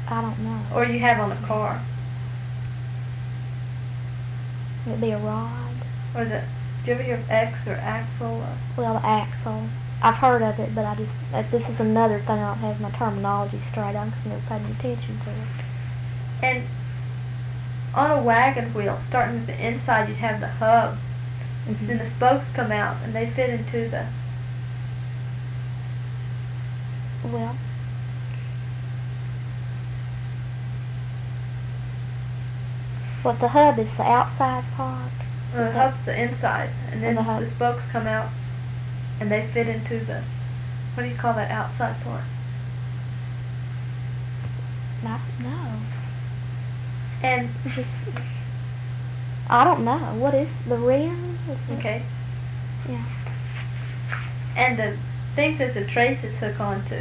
I don't know. Or you have on a car? It'd be a rod. Or do you ever hear of X or axle? Or? Well, the axle. I've heard of it, but this is another thing I don't have my terminology straight on because I never paid any attention to it. And on a wagon wheel, starting at the inside, you'd have the hub. Mm-hmm. Then the spokes come out, and they fit into the... Well, the hub is the outside part. The hub's the inside, and then the spokes come out, and they fit into the... What do you call that outside part? No. And I don't know. What is the rear? Okay. Yeah. And the things that the traces hook onto.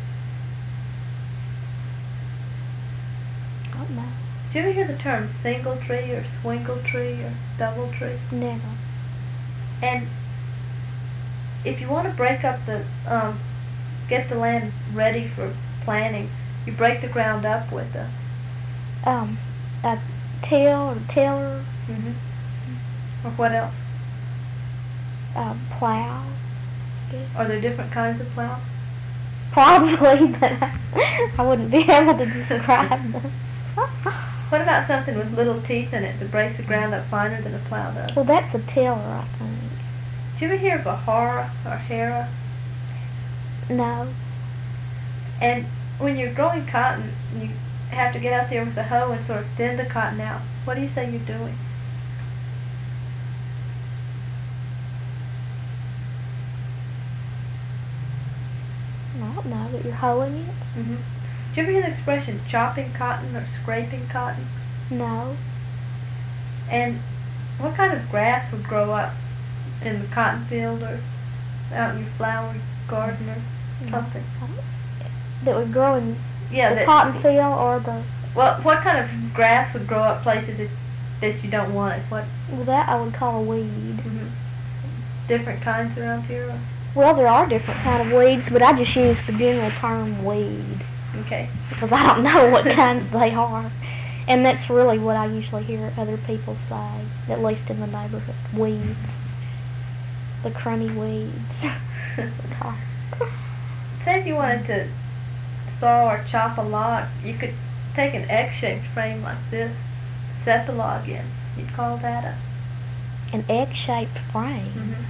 I don't know. Do you ever hear the term single tree or swingle tree or double tree? Never. And if you want to break up the, get the land ready for planting, you break the ground up with a till or tiller. Mm-hmm. Or what else? Plow. Are there different kinds of plows? Probably, but I wouldn't be able to describe them. What about something with little teeth in it that breaks the ground up finer than a plow does? Well, that's a tiller, I think. Do you ever hear of a hara or hara? No. And when you're growing cotton, you have to get out there with a hoe and sort of thin the cotton out. What do you say you're doing? I don't know, that you're hoeing it? Mm-hmm. Do you ever hear the expression chopping cotton or scraping cotton? No. And what kind of grass would grow up in the cotton field or out in your flower garden or something? That would grow in the cotton field or the... Well, what kind of grass would grow up places that you don't want it? What? Well, that I would call a weed. Mm-hmm. Different kinds around here? Or? Well, there are different kind of weeds, but I just use the general term weed. Okay. Because I don't know what kinds they are. And that's really what I usually hear other people say, at least in the neighborhood. Weeds. The crummy weeds. Say if you wanted to saw or chop a log, you could take an egg-shaped frame like this, set the log in. You'd call that an egg-shaped frame? Mm-hmm.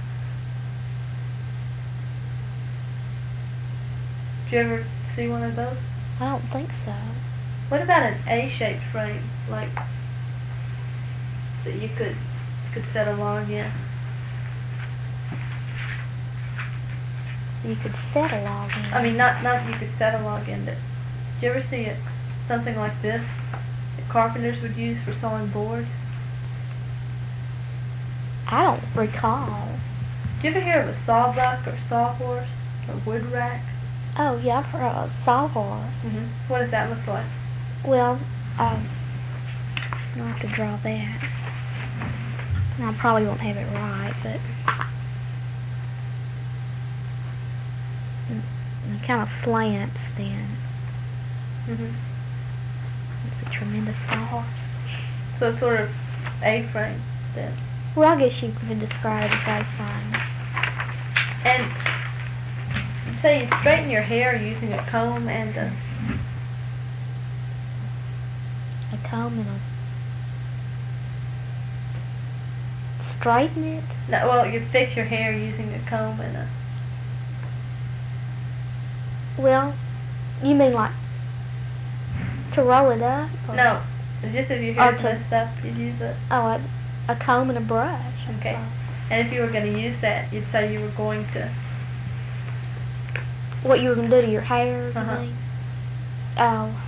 Did you ever see one of those? I don't think so. What about an A-shaped frame, like that you could set a log in? You could set a log in. I mean, not you could set a log in, but did you ever see something like this that carpenters would use for sawing boards? I don't recall. Did you ever hear of a sawbuck or sawhorse or wood rack? Oh, yeah, I've heard of a sawhorse. Mm-hmm. What does that look like? Well, I'll have to draw that. I probably won't have it right, but it kind of slants then. Mm-hmm. It's a tremendous sawhorse. So it's sort of A-frame then. Well, I guess you could describe it as A-frame. And say you straighten your hair using a comb and a comb and straighten it? No, well, you fix your hair using a comb and a... Well, you mean like to roll it up? No, just if your hair's messed up, you'd use a comb and a brush. Okay. And if you were going to use that, you'd say you were going to... What you were going to do to your hair, you mean? Oh,